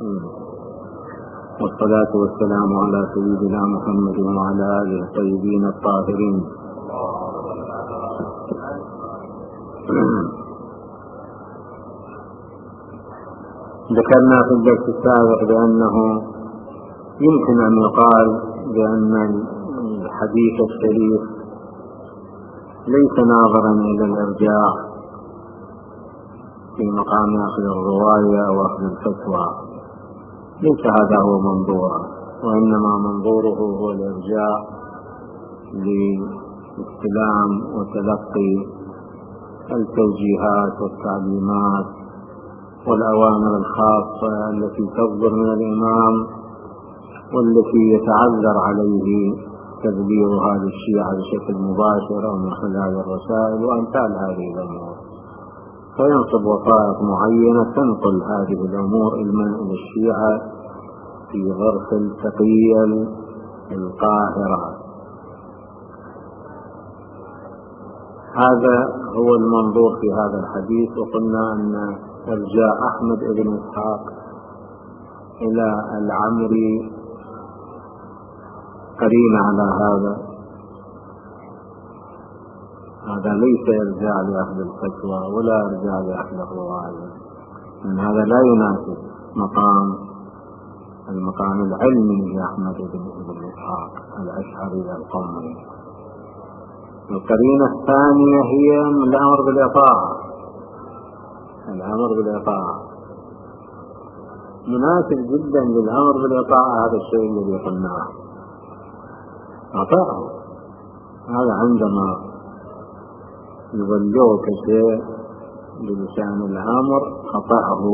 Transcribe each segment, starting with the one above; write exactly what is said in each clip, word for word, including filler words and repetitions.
الرحيم، والصلاة والسلام على سيدنا محمد وعلى آله الطيبين الطاهرين. ذكرنا في الدرس السابق بأنه يمكن أن يقال بأن الحديث الشريف ليس ناظرا إلى الإرجاع في مقام أخذ الرواية أو أخذ الفتوى، ليس هذا هو منظوره، وإنما منظوره هو الإرجاع لاستلام وتلقي التوجيهات والتعليمات والأوامر الخاصة التي تصدر من الإمام والتي يتعذر عليه تبليغها للشيعة بشكل مباشر أو من خلال الرسائل وأمثال هذه الأمور، فينصب وثائق معينة تنقل هذه الأمور إلى الشيعة في ظرف التقية القاهرة. هذا هو المنظور في هذا الحديث. وقلنا أن إرجاع أحمد بن إسحاق إلى العمري قرين على هذا، هذا ليس إرجاع لأخذ الفتوى ولا إرجاع لأخذ الرواية، من هذا لا يناسب مقام المقام العلمي لأحمد بن إسحاق الأشعري القمري. القرينة الثانية هي الأمر بالإطاعة، الأمر بالإطاعة مناسب جدا للأمر بالإطاعة، هذا الشيء الذي قلناه أطاعه. هذا عندما يبلغك شيء بلسان الأمر أطاعه،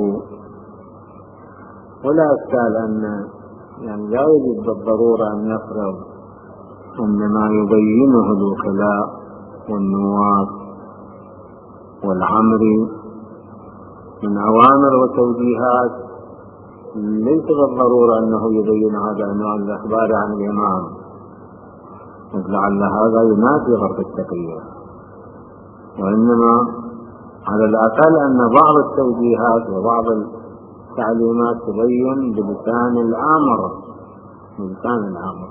ولا أشكال أن يعني لا يجب بالضرورة أن يفرض أن ما يبينه الوكلاء والنواب والعمري من أوامر وتوجيهات ليس بالضرورة أنه يبين هذا نوع الأخبار عن الإمام، لعل هذا ينافي غرب التقية، وإنما على الأقل أن بعض التوجيهات وبعض التعليمات تبين بلسان الآمر بلسان الآمر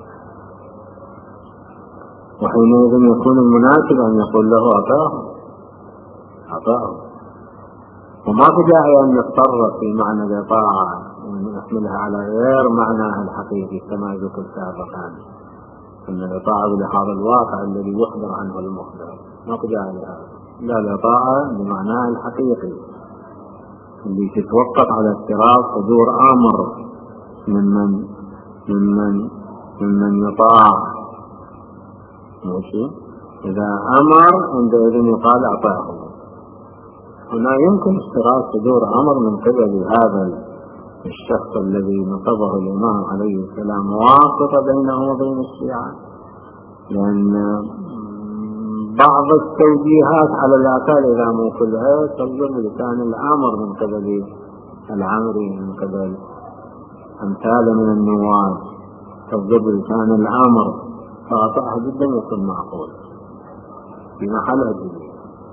وحينئذ يكون المناسب أن يقول له أطاعه أطاعه وما في داعي أن يتطرق في معنى الإطاعة ونحملها على غير معناها الحقيقي كما ذكر سابقا أن الإطاعة بلحاظ الواقع الذي يخبر عنه المخبر، ما في داعي لهذا، لا الإطاعة بمعناها الحقيقي اللي تتوقف على افتراض صدور أمر ممن ممن ممن يطاع. ماشي، إذا أمر عندئذ يقال أطاعه. هنا يمكن اشتراط صدور أمر من قبل هذا الشخص الذي نصبه الإمام عليه السلام واسطة بينه وبين الشيعة، لأن بعض التوجيهات على الأقل إذا مو كلها تصدر بلسان الأمر من قبل العمري من قبل أمثال من النواب، تصدر بلسان الأمر، فأطاعه جدا يكون معقول في محل أجل.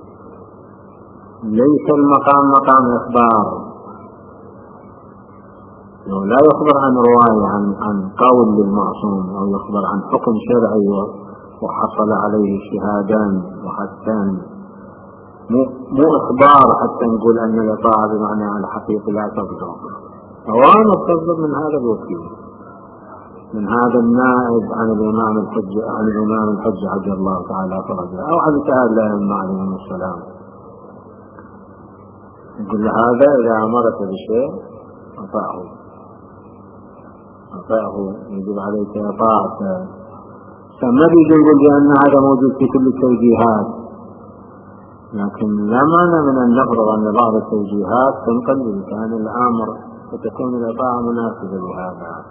ليس المقام مقام إخبار، لو لا يخبر عن رواية عن عن قول للمعصوم أو يخبر عن حكم شرعي وحصل عليه شهادان وحدان، مو إخبار حتى نقول أن الإطاعة بمعنى الحقيقي لا تصدر، أوان تصدر من هذا الوكيل من هذا النائب عن الإمام الحج عن الإمام الحج عجل الله تعالى فرجه أو عن سائر الأئمة عليهم السلام. يقول هذا إذا أمرك بشيء أطاعه أطاعه يجب عليك إطاعته. فما بيقول بأن هذا موجود في كل التوجيهات، لكن لا معنى من أن نفرض أن بعض التوجيهات تنقل بلسان الأمر وتكون الإطاعة مناسبة لهذا.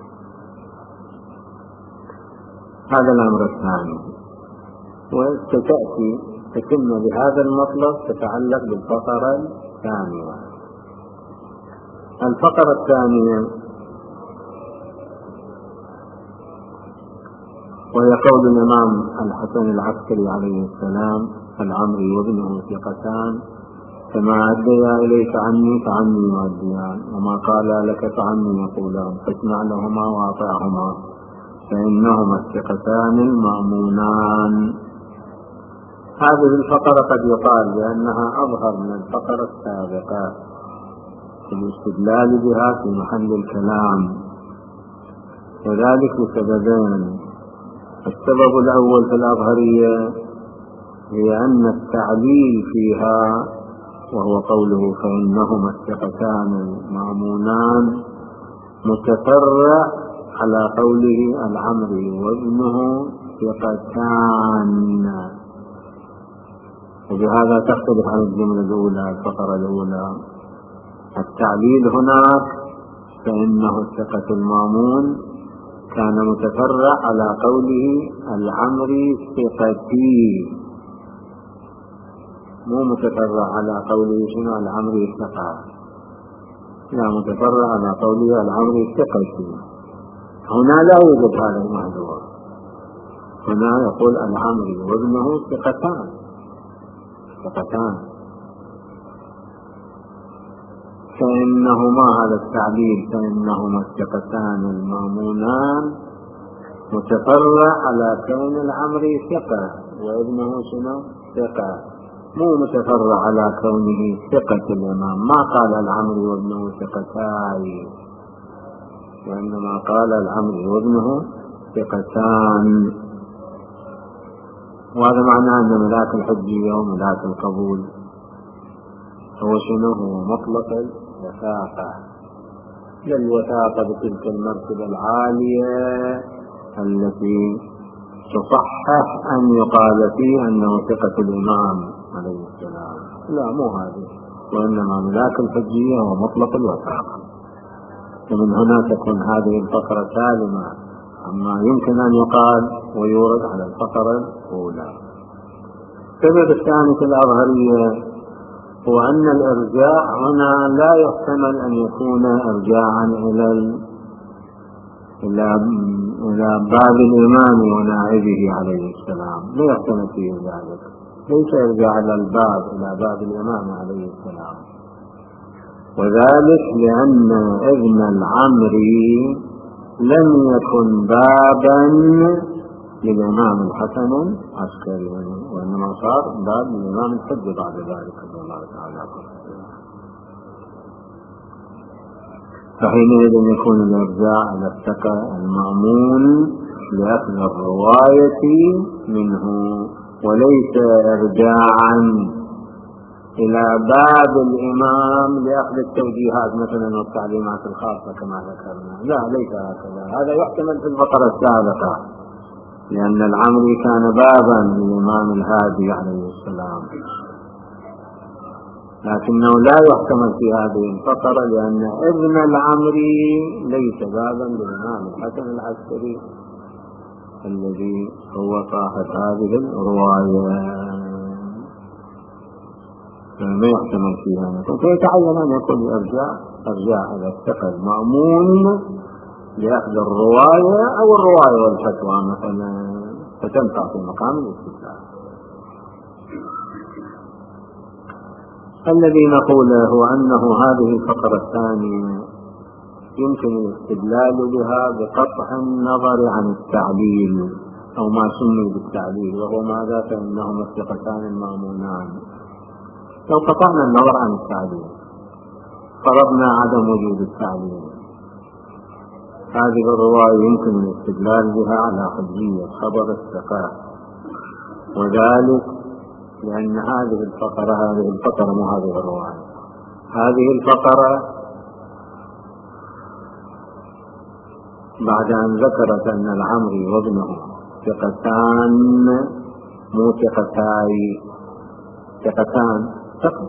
هذا الأمر الثاني. وستأتي تتم بهذا المطلب تتعلق بالفقرة الثانية. الفقرة الثانية وهي قول الإمام الحسن العسكري عليه السلام: العمري وابنه ثقتان كما أديا إليك عني فعني يؤديان، وما قال لك فعني يقولان، فاسمع لهما وأطعهما فإنهما الثقتان المأمونان. هذه الفقرة قد يقال بأنها أظهر من الفقرة السابقة في الاستدلال بها في محل الكلام، وذلك لسببين. السبب الأول في الأظهرية هي أن التعليل فيها وهو قوله فإنهما الثقتان المأمونان متفرع على قوله العمري وابنه ثقتان، وبهذا تختلف عن الجملة الأولى الفقرة الأولى. التعليل هناك فإنه الثقة المأمون كان متفرع على قوله العمري ثقتي، مو متفرع على قوله شنو العمري ثقة، لا متفرع على قوله العمري ثقتي. هنا لا يوجد هذا الموضوع، هنا يقول العمري وابنه ثقتان ثقتان فإنهما، هذا التعليل فإنهما الثقتان المأمونان متفرع على كون العمري ثقة وابنه شنو ثقة، مو متفرع على كونه ثقة الإمام. ما قال العمري وابنه ثقتاي، وإنما قال العمري وابنه ثقتان. وهذا معناه أن ملاك الحجية وملاك القبول هو شنو؟ هو مطلق الوثاقة، للوثاقة بتلك المرتبة العالية التي تصحح أن يقال فيه أنه ثقة الإمام عليه السلام، لا مو هذه، وإنما ملاك الحجية هو مطلق الوثاقة. ومن هنا تكون هذه الفقرة سالمة أما يمكن أن يقال ويورد على الفقرة الأولى. السبب الثاني في الأظهرية هو أن الإرجاع هنا لا يحتمل أن يكون إرجاعا إلى إلى إلى باب الإمام ونائبه عليه السلام، لا يحتمل فيه ذلك، ليس إرجاع إلى الباب إلى باب الإمام عليه السلام، وذلك لأن ابن العمري لم يكن بابا للإمام الحسن العسكري، وإنما صار باب للإمام الحج بعد ذلك رضي الله تعالى. فحينئذ يكون الإرجاع إلى الثقة المأمون لأخذ الرواية منه، وليس إرجاعا إلى باب الإمام لأخذ التوجيهات مثلا والتعليمات الخاصة كما ذكرنا، لا ليس هكذا. هذا يحتمل في الفقرة السابقة لأن العمري كان بابا للإمام الهادي عليه السلام، لكنه لا يحتمل في هذه الفقرة لأن ابن العمري ليس بابا للإمام الحسن العسكري الذي هو صاحب هذه الرواية، فما يحتمل فيها. فيتعين أن يكون الإرجاع إرجاع إلى الثقة المأمون لأخذ الرواية أو الرواية والفتوى مثلا، فتنفع في مقام الاستدلال. الذي نقوله هو أنه هذه الفقرة الثانية يمكن الاستدلال بها بقطع النظر عن التعليل أو ما سمي بالتعليل، وهو ماذا؟ فإنهما الثقتان المأمونان. لو قطعنا النظر عن التعليل فرضنا عدم وجود التعليل، هذه الرواية يمكن الاستدلال بها على حجية خبر الثقة، وذلك لأن هذه الفقرة هذه الفقرة مو هذه الرواية، هذه الفقرة بعد أن ذكرت أن العمري وابنه ثقتان مو ثقتاي، ثقتان ثقة،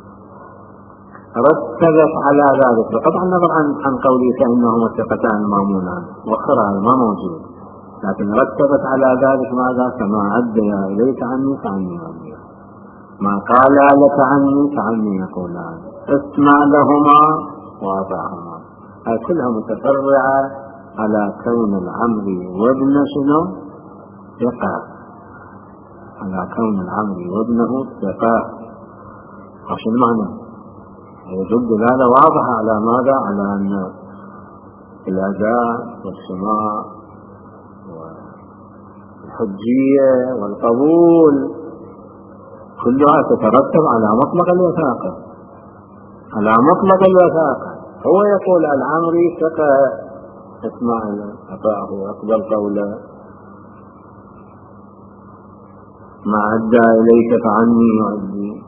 رتبت على ذلك بقطع النظر عن عن قوله فإنهما الثقتان المأمونان، وأخرها ما موجود، لكن رتبت على ذلك ماذا؟ كما أدى إليك عني فعني أدى، ما قال لك عني فعني يقولان، اسمع لهما وأطعهما. هذه كلها متفرعة على كون العمري وابن شنو؟ ثقة، على كون العمري وابنه ثقة. عشان معنى يدل دلالة واضحة على ماذا؟ على أن الأداء والسماع والحجية والقبول كلها تترتب على مطلق الوثاقة، على مطلق الوثاقة. هو يقول العمري ثقة اسمع أطاعه وأقبل قوله، ما أدى إليك فعني يؤدي.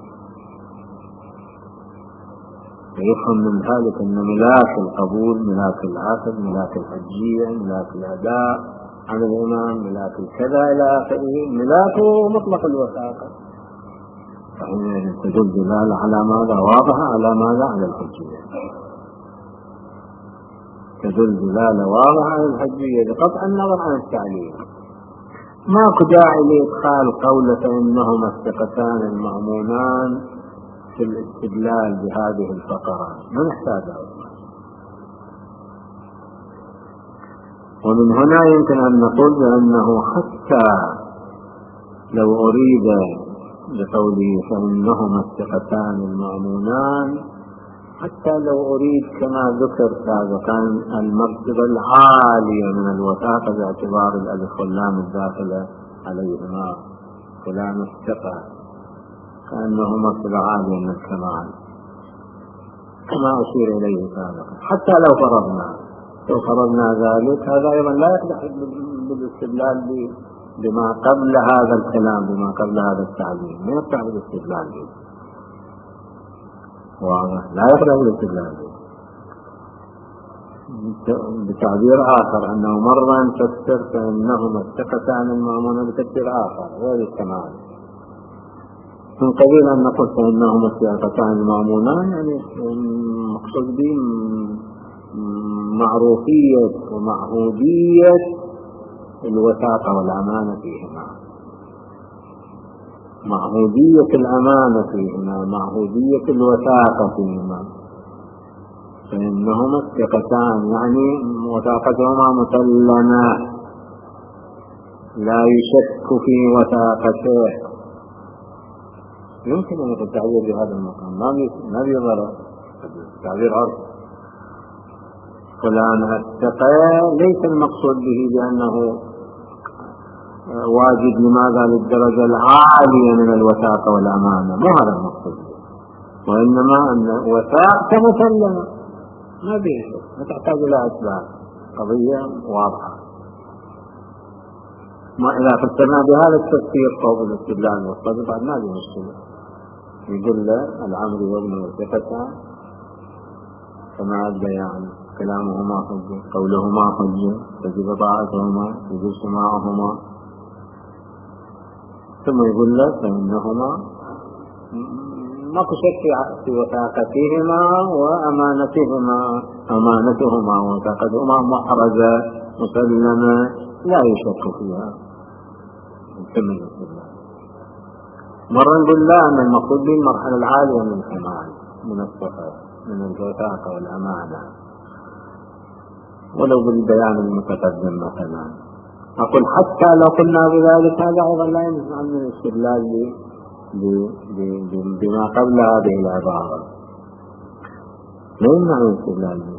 يفهم من ذلك أن ملاك القبول، ملاك العقد، ملاك الحجية، ملاك الأداء عن الإمام، ملاك الكذا إلى آخره، ملاكه مطلق الوثاقة. فإن تدل دلالة على ماذا؟ واضحة على ماذا؟ على الحجية. تدل دلالة واضحة على الحجية بقطع النظر عن التعليل. ماكو داعي لإدخال قولة فإنهما الثقتان المأمونان في الاستدلال بهذه الفقرات، ما نحتاجها. ومن هنا يمكن أن نقول بأنه حتى لو أريد بقوله فإنهما الثقتان المأمونان، حتى لو أريد كما ذكر سابقا المرتبة العالية من الوثاقة باعتبار الألف واللام الداخلة عليهما، فلان الثقة كأنه مرتبة عالية من الكمال كما أشير إليه سابقا. حتى لو فرضنا لو فرضنا ذلك، هذا أيضا لا يقدح بالاستدلال بما قبل هذا الكلام، بما قبل هذا التعليم، ما يقدح بالاستدلال به، واضح؟ لا يقدح بالاستدلال به. بتعبير آخر أنه مرة نفسر فإنهما الثقتان المأمونان بتفسير آخر غير الكمال، من قبيل أن نقول فإنهما الثقتان المأمونان، يعني مقصود به معروفية ومعهودية الوثاقة والأمانة فيهما، معهودية الأمانة فيهما، معهودية الوثاقة فيهما. فإنهما الثقتان يعني وثاقتهما مسلمة، لا يشك في وثاقته. يمكن أن يكون التعبير بهذا المقام ما بيظهر تعبير عرض. فلان الثقة ليس المقصود به بأنه واجب لماذا للدرجة العالية من الوثاقة والأمانة، ما هذا المقصود، وإنما أن وثاقة مسلمة ما بيه، ما تحتاج إلى أسباب، قضية واضحة. ما إذا فسرنا بهذا التفسير قول الاستدلال والصدق بعد ما له مشكلة، يقول العمري وابن الثقة كما أدى يعني كلامهما حجة، قولهما حجة، تجب طاعتهما، يجب سماعهما، ثم يقول لك فإنهما ما شك في وثاقتهما وأمانتهما، أمانتهما وثاقتهما محرزة مسلمة لا يشك فيها. مرة نقول لا، أن المقصود به المرحلة العالية من الكمال، من الصفة، من الوثاقة والأمانة، ولو بالبيان المتقدم مثلا. أقول حتى لو قلنا بذلك هذا أيضا لا يمنع من الاستدلال بما قبل هذه العبارة، لا يمنع من الاستدلال به.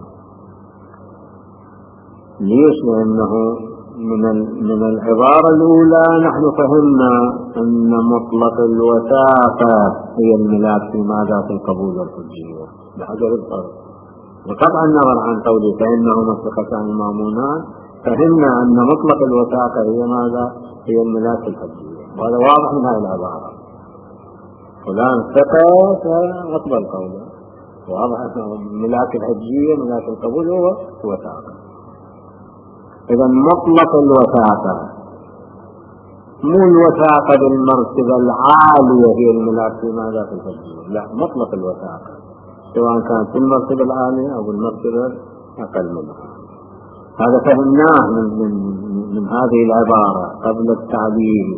ليش؟ لأنه من من العبارة الأولى نحن فهمنا أن مطلق الوثاقة هي الملاك في ماذا؟ في القبول والحجية بحجر الفرق. وقطع النظر عن قوله فإنهما الثقتان المأمونان، فهمنا أن مطلق الوثاقة هي ماذا؟ هي الملاك في الحجية، وهذا واضح من هذه العبارة. فلان ثقة فأقبل قوله، واضح أنه ملاك الحجية ملاك القبول هو الوثاقة. إذا مطلق الوثاقة مو الوثاقة بالمرتبة العالية هي الملاك في ماذا؟ في الحجية، لا، مطلق الوثاقة سواء كانت في المرتبة العالية أو بالمرتبة أقل منها. هذا فهمناه من, من, من هذه العبارة قبل التعليل.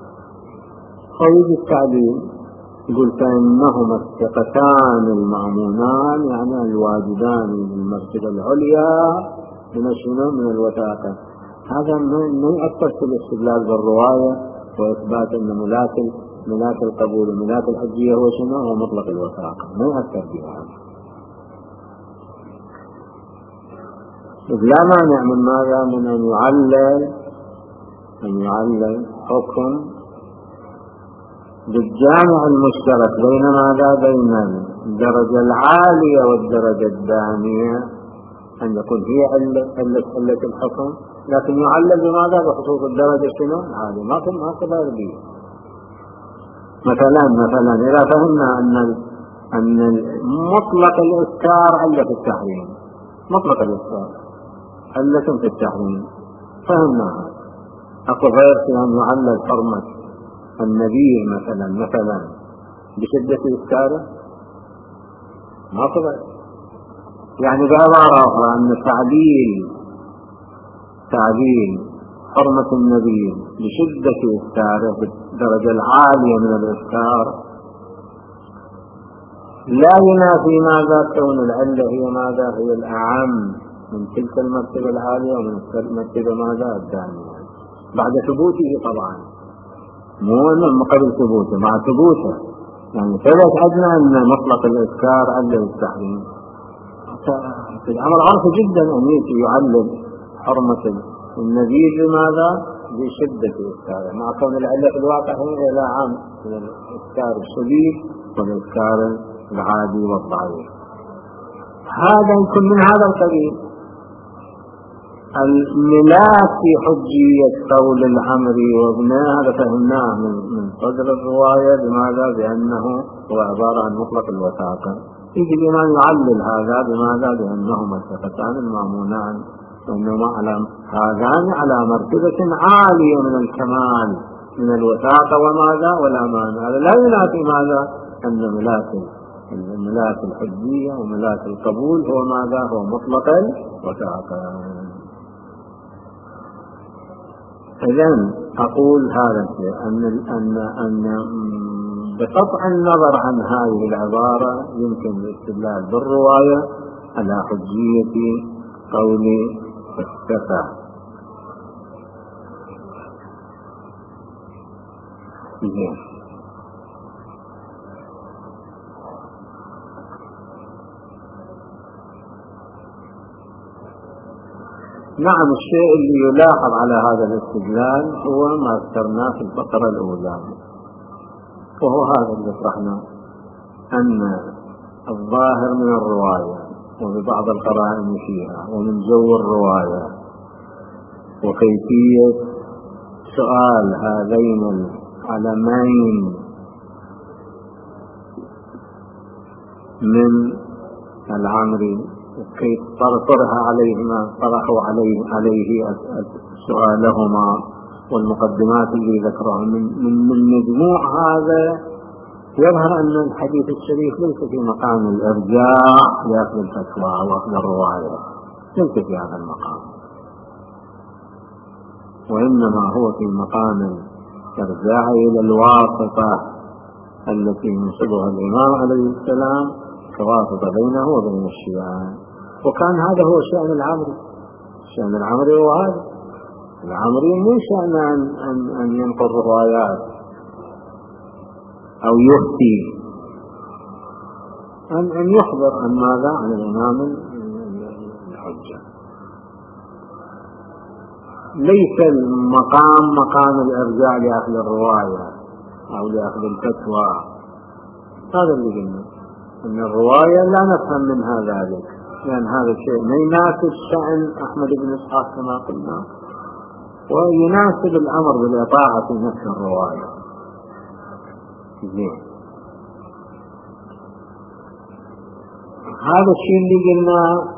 قيد التعليل يقول فإنهما الثقتان المأمونان، يعني الواجدان بالمرتبة العليا من شنو؟ من الوثاقة. هذا ما يؤثر في الاستدلال بالرواية وإثبات أن ملاك ملاك القبول وملاك الحجية هو شنو؟ هو مطلق الوثاقة، ما يأثر بها. لا مانع من ماذا؟ من أن يعلل أن يعلل حكم بالجامع المشترك بين ماذا؟ بين الدرجة العالية والدرجة الدانية، أن يكون هي علة علة الحكم، لكن يعلل بماذا؟ بخصوص الدرجة شنو؟ العالية، ما في ما في غير دي. مثلا مثلا إذا فهمنا أن أن مطلق الإسكار علة في التحريم، مطلق الإسكار علة في التحريم، فهمناها. أكو غير في أن يعلل حرمة النبي مثلا مثلا بشدة إسكاره؟ ما في غير. يعني بعبارة أخرى أن تعليل تعليل حرمة النبي بشدة إسكاره بالدرجة العالية من الإسكار لا ينافي ماذا؟ كون العلة هي ماذا؟ هي الأعم من تلك المرتبة العالية ومن المرتبة ماذا؟ الدانية، بعد ثبوته طبعا، مو من قبل ثبوته، مع ثبوته. يعني ثبت عندنا أن مطلق الإسكار علة التحريم، الأمر عرفي جدا أن يعلل حرمة النبي بماذا؟ بشدة إسكاره، مع كون العلة في الواقع هي لا عام من الإسكار الشديد والإسكار العادي والضعيف. هذا يكون من هذا القبيل. الملاك في حجية قول العمري وابنه هذا فهمناه من من صدر الرواية بماذا؟ بأنه هو عبارة عن مطلق الوثاقة. يجي الإمام يعلل هذا بماذا؟ بأنهما الثقتان المامونان وإنهما على هذان على مرتبة عالية من الكمال من الوثاقة وماذا؟ والأمان. هذا لا ينافي ماذا؟ أن ملاك الملاك الحجية وملاك القبول هو ماذا؟ هو مطلق الوثاقة. إذن أقول هذا الشيء أن أن أن بقطع النظر عن هذه العبارة يمكن الاستدلال بالرواية على حجية قول الثقة. نعم، الشيء اللي يلاحظ على هذا الاستدلال هو ما ذكرناه في الفقرة الأولى، وهو هذا اللي طرحناه، أن الظاهر من الرواية وببعض القرائن فيها ومن جو الرواية وكيفية سؤال هذين العلمين من العمري كيف طرح عليهما طرحوا عليه عليه سؤالهما والمقدمات اللي ذكرها من من من مجموع هذا يظهر أن الحديث الشريف ليس في مقام الإرجاع لأخذ الفتوى وأخذ الرواية، ليس في هذا المقام، وإنما هو في مقام الإرجاع إلى الواسطة التي ينصبها الإمام عليه السلام كواسطة بينه وبين الشيعة. وكان هذا هو شأن العمري، شأن العمري هو هذا. العمري مو شأن أن, أن, أن ينقل روايات أو يفتي، أن, أن يخبر عن ماذا؟ عن الإمام الحجة. ليس المقام مقام الإرجاع لأخذ الرواية أو لأخذ الفتوى. هذا اللي قلنا، أن الرواية لا نفهم منها ذلك، لأن هذا الشيء ما يناسب شأن أحمد بن إسحاق كما قلنا، ويناسب الأمر بالإطاعة في نفس الرواية. زين، هذا الشيء اللي قلنا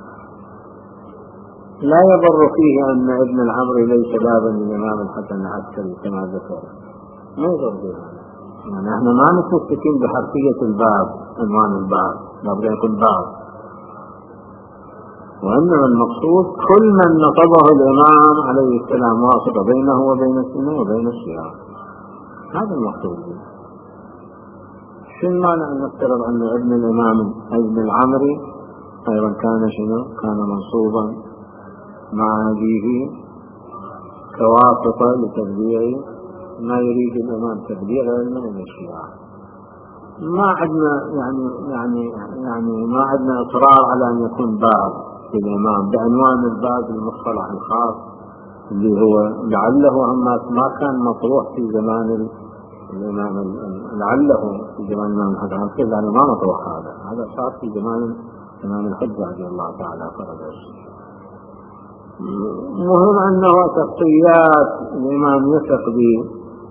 لا يضر فيه أن ابن العمري ليس بابا للإمام الحسن العسكري كما ذكر، ما يضر به. يعني احنا ما نستكين بحرفية الباب، عنوان الباب لابد يكون باب، وإنما المقصود كل من نصبه الإمام عليه السلام واسطة بينه وبين السنة وبين الشيعة، هذا المقصود. شو المعنى أن نفترض أن ابن الإمام ابن العمري أيضا كان شنو؟ كان منصوبا مع أبيه كواسطة لتبليغ ما يريد الإمام تبليغ علمه من الشيعة. ما عندنا يعني يعني يعني ما عندنا إصرار على أن يكون باب في الإمام بعنوان الباب المصطلح الخاص اللي هو لعله أما ما كان مطروح في زمان الإمام، لعله في زمان الإمام الحجة، لأنه ما مطروح هذا هذا صار في زمان الإمام الحجة رضي الله تعالى فرض. مهم أنه شخصيات الإمام يثق به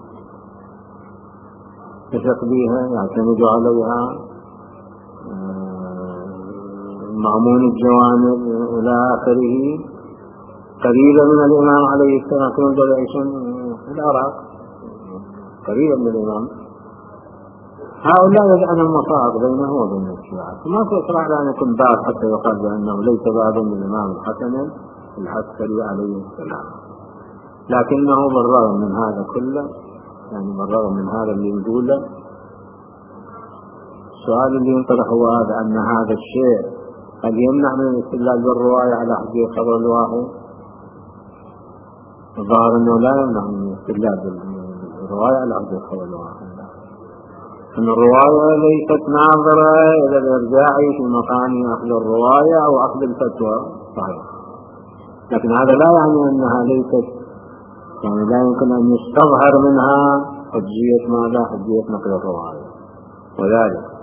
يثق بها يعتمد عليها، مأمون الجوانب إلى آخره، قريبا من الإمام عليه السلام كما يعيشون في العراق قريبا من الإمام. هؤلاء يجعل المصائب بينه وبين الشيعة، ما في إصرار على أن يكون باب حتى يقال بأنه ليس بابا من الإمام الحسن العسكري عليه السلام. لكنه بالرغم من هذا كله، يعني بالرغم من هذا اللي نقوله، السؤال اللي ينطرح هو هذا، أن هذا الشيء قد يمنع من الاستدلال بالرواية على حجية خبر الواحد. الظاهر أنه لا يمنع من الاستدلال بالرواية على حجية خبر الواحد، أن الرواية ليست ناظرة إلى الإرجاع في مقام أخذ الرواية أو أخذ الفتوى، صحيح، لكن هذا لا يعني أنها ليست، يعني لا يمكن أن يستظهر منها حجية ماذا؟ حجية نقل الرواية. وذلك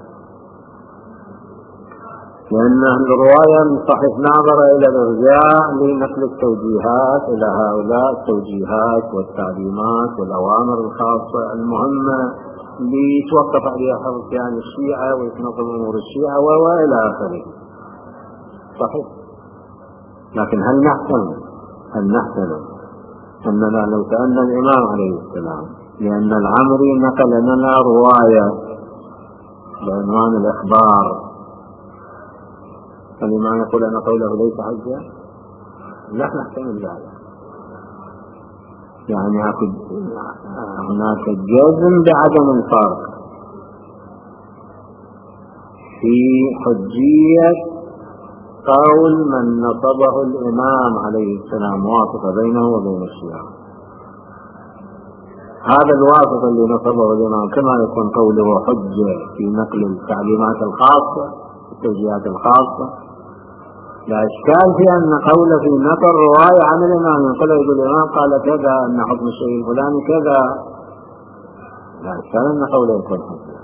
لأن الرواية صحيح ناظرة إلى الإرجاع لنقل التوجيهات إلى هؤلاء التوجيهات والتعليمات والأوامر الخاصة المهمة ليتوقف عليها حفظ يعني الشيعة ويتنظم أمور الشيعة وإلى آخره. صحيح، لكن هل نحتمل هل نحتمل أننا لو سألنا الإمام عليه السلام، لأن العمري نقل لنا رواية بعنوان الإخبار، فالإمام يقول أن قوله ليس حجة؟ لا نحتمل ذلك. يعني هناك جزم بعدم الفرق في حجية قول من نصبه الإمام عليه السلام واسطة بينه وبين الشيعة. هذا الواسطة اللي نصبه الإمام كما يكون قوله حجة في نقل التعليمات الخاصة التوجيهات الخاصة، لا إشكال في أن قول في نقل رواية عن الإمام يقول يقول الإمام قال كذا أن حكم الشيء الفلاني كذا، لا إشكال أن قوله يكون حجة.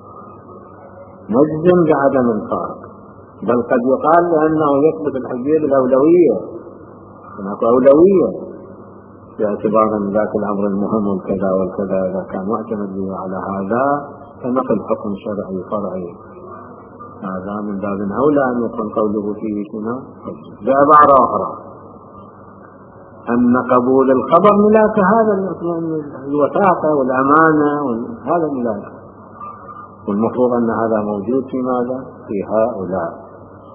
نجزم بعدم الفرق، بل قد يقال لأنه يثبت الحجية بالأولوية، هناك أولوية باعتبار أن ذاك الأمر المهم والكذا والكذا إذا كان معتمد به على هذا فنقل حكم شرعي فرعي، هذا من باب أولى أن يكون قوله فيه شنو؟ بعبارة أخرى أن قبول الخبر ملاك هذا الوثاقة والأمانة وهذا ملاك، والمفروض أن هذا موجود في ماذا؟ في هؤلاء.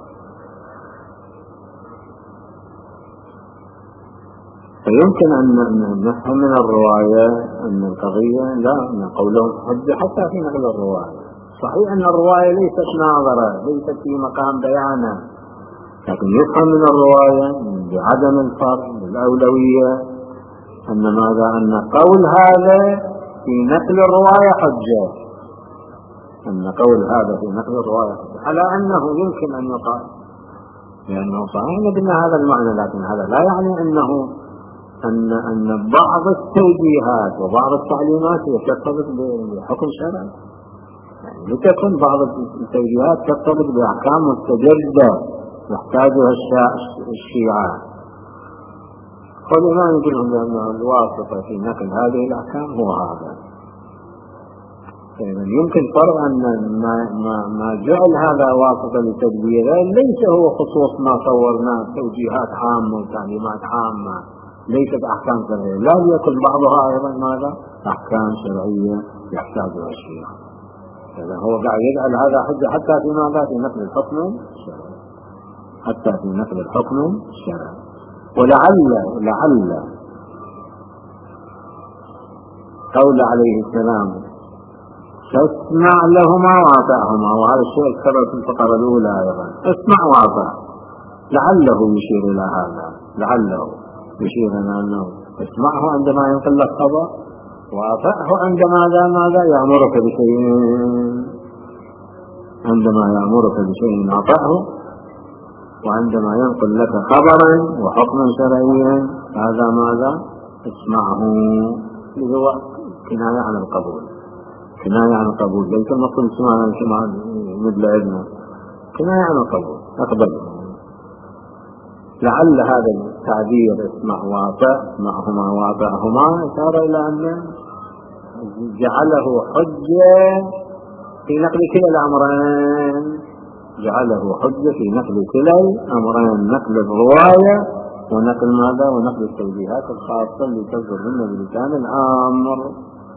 فيمكن أن نفهم من الرواية أن القضية لا أن قولهم حجة حتى في نقل الرواية. صحيح أن الرواية ليست ناظرة، ليست في مقام بيانه، لكن يفهم من الرواية بعدم الفرق بالأولوية أن ماذا؟ أن قول هذا في نقل الرواية حجة، أن قول هذا في نقل الرواية حجة، على أنه يمكن أن يقال، لأنه صحيح قلنا هذا المعنى، لكن هذا لا يعني أنه أن أن بعض التوجيهات وبعض التعليمات ترتبط بحكم شرعي. يعني لتكن بعض التوجيهات ترتبط بأحكام مستجدة يحتاجها الشيعة، والإمام يقول لهم بأن الواسطة في نقل هذه الأحكام هو هذا. فإذا يمكن فرض أن ما, ما, ما جعل هذا واسطة لتدبيره ليس هو خصوص ما صورناه توجيهات عامة وتعليمات عامة، ليست أحكام شرعية، لا يكن بعضها أيضا ماذا؟ أحكام شرعية يحتاجها الشيعة. إذا هو قاعد يجعل هذا حجة حتى في ماذا؟ في نقل الحكم الشرعي، حتى في نقل الحكم الشرعي. ولعل لعل قول عليه السلام فاسمع لهما واطعهما، وهذا الشيء ذكر في الفقرة الأولى أيضا، اسمع واطع، لعله يشير إلى هذا، لعله يشير إلى أنه اسمعه عندما ينقل لك خبر وأطعه عندما ذا ماذا يأمرك بشيء، عندما يأمرك بشيء أطعه، وعندما ينقل لك خبرا وحكما شرعيا هذا ماذا اسمعه، هو كناية عن القبول، كناية عن القبول، ليس المقصود اسمعنا اسمع مثل ابنه، كناية عن القبول أقبله. لعل هذا التعبير اسمع واطع، اسمعهما واطعهما إشارة إلى أن جعله حجة في نقل كلا الأمرين، جعله حجة في نقل كلا الأمرين، نقل الرواية ونقل ماذا، ونقل التوجيهات الخاصة اللي تصدر منه بلسان الأمر.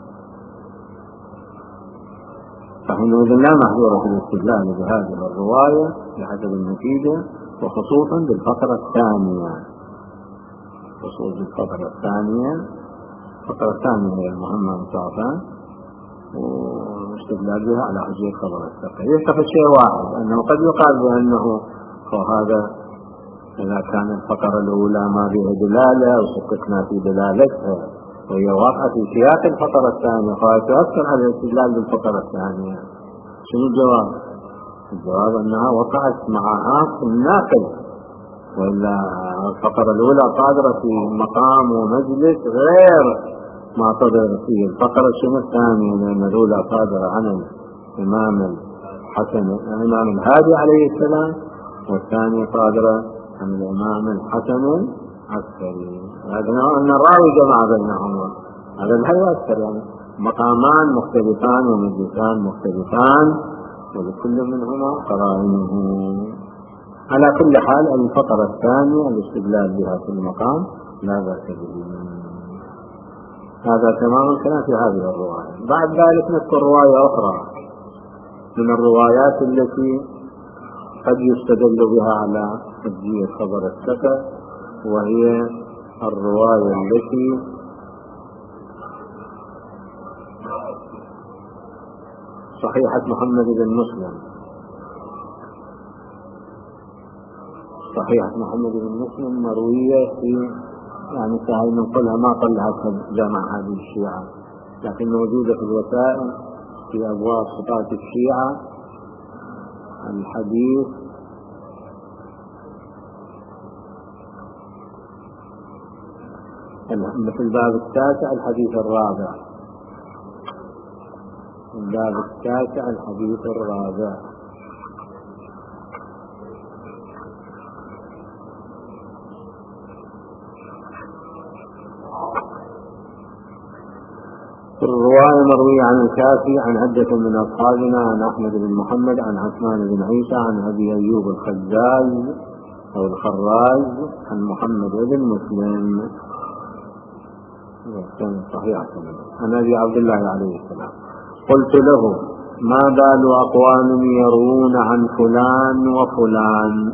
فحينئذ لا محظور في الاستدلال بهذه الرواية بحسب النتيجة، وخصوصا بالفقرة الثانية، خصوصا بالفقرة الثانية، الفقرة الثانية هي المهمة مصافا واستدلال بها على حجية خبر الثقة. يستفاد شيء واحد، أنه قد يقال بأنه هذا إذا كان الفقرة الأولى ما بها دلالة وشككنا في دلالتها وهي واقعة في سياق الفقرة الثانية فيتأثر على الاستدلال بالفقرة الثانية. شنو الجواب؟ الجواب أنها وقعت معها في الناقل، وإلا الفقرة الأولى صادرة في مقام ومجلس غير ما صدر فيه الفقرة شنو الثانية، لأن الأولى صادرة عن الإمام الحسن الإمام الهادي عليه السلام، والثانية صادرة عن الإمام الحسن العسكري. لكن أن الراوي جمع بينهما، هذا الحي أكثر، يعني مقامان مختلفان ومجلسان مختلفان ولكل منهما قرائنه. على كل حال الفقرة الثانية الاستدلال بها في المقام لا بأس به. هذا تماما كان في هذه الرواية. بعد ذلك نذكر رواية أخرى من الروايات التي قد يستدل بها على حجية خبر الثقة، وهي الرواية التي صحيحة محمد بن مسلم، صحيحة محمد بن مسلم مروية في يعني سهل ننقلها ما قلها جامع هذه الشيعة، لكن موجودة في الوسائل في أبواب صفات الشيعة الحديث مثل الباب التاسع الحديث الرابع، الباب التاسع الحديث الرابع. الرواية مروية عن الكافي عن عدة من أصحابنا عن أحمد بن محمد عن عثمان بن عيسى عن أبي أيوب الخزاز أو الخراز عن محمد بن مسلم صحيح عن أبي عبد الله عليه السلام. قلت له ما بال أقوام يرون عن فلان وفلان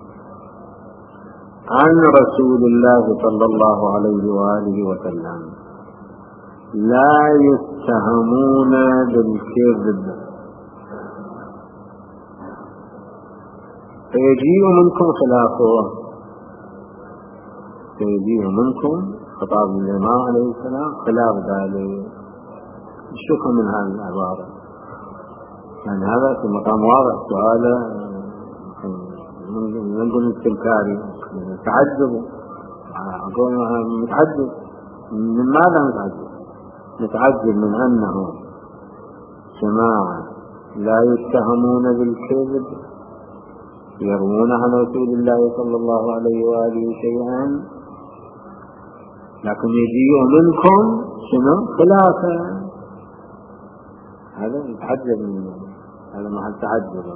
عن رسول الله صلى الله عليه وآله وسلم لا يتهمون بالكذب فيجيء منكم خلافه، فيجيء منكم خطاب الإمام عليه السلام خلاف ذلك. الشكر من هذه العبارة، يعني هذا في مقام واضح سؤاله من نقول التلكاري تعجب، أقول متعجب من ماذا نتعجب؟ نتعجب من أنه جماعة لا يتهمون بالكذب يروون عن رسول الله صلى الله عليه وآله شيئا، لكن يجيء منكم شنو خلافه. هذا يتعجب منه، هذا محل تعجب.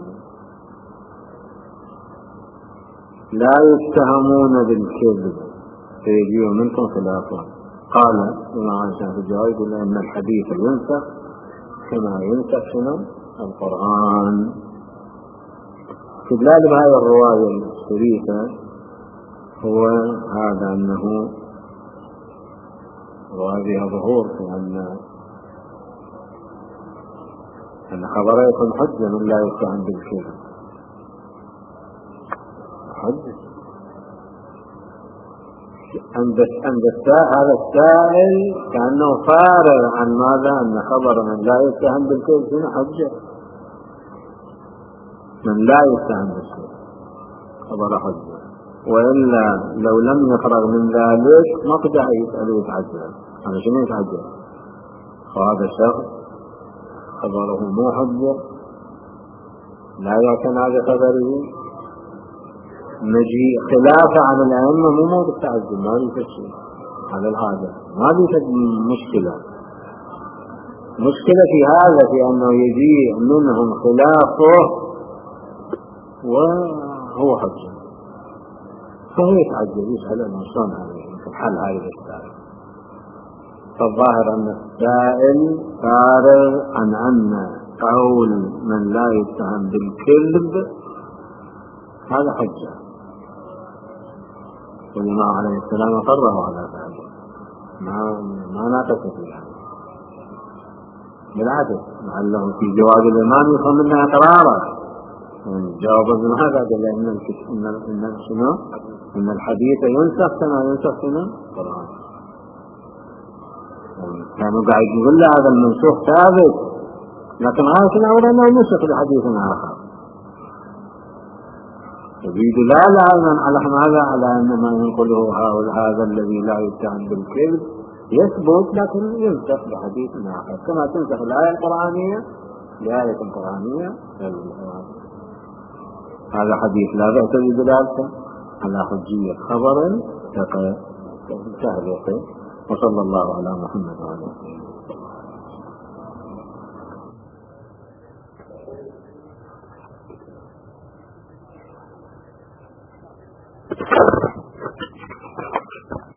لا يتهمون بالكذب فيجيء منكم خلافه. قال الإمام عائشة في الجواب يقول أن الحديث ينسخ كما ينسخ شنو القرآن. استدلال بهذه الرواية الشريفة هو هذا، أنه وهذه ظهور في أن أن خبره يكون حجة من لا يتهم بالكذب، حجة عند عند هذا السائل كأنه فارغ عن ماذا؟ أن خبر من لا يتهم بالكذب هنا حجة. من لا يتهم بالكذب خبر حجة، وإلا لو لم يفرغ من ذلك ما قدر يسأله يتعجل. هذا شنو يتعجل؟ فهذا الشخص خبره مو حجة، لا يعتنى بخبره، نجي خلافه عن الأئمة مو موضوع التعجل، ما بيفيد شيء على العادة، ما بيفيد مشكلة. مشكلة في هذا في أنه يجي منهم خلافه وهو حجة، فهو يتعجل يسأل أنه شلون هذا يمكن حل هذه الإشكال. فالظاهر أن السائل فارغ عن أن قول من لا يتهم بالكذب هذا حجة، والإمام عليه السلام أقره على ذلك، ما ما ناقش فيها، بالعكس لعله في جواب الإمام يفهم منها إقراره. جواب بماذا؟ قال إن إن إن شنو؟ إن الحديث ينسخ كما ينسخ من القرآن. كانوا قاعد يقول له هذا المنسوخ ثابت، لكن هذا الأمر أنه ينسخ بحديث آخر. يريد لا لا على ماذا؟ على أن ما ينقله هذا الذي لا يتهم بالكذب يثبت، لكن ينسخ بحديث آخر، كما تنسخ الآية القرآنية بآية قرآنية. هذا حديث لا يعتري بذلك على حجية خبر كهذا. وصلى الله على محمد وعلى آله.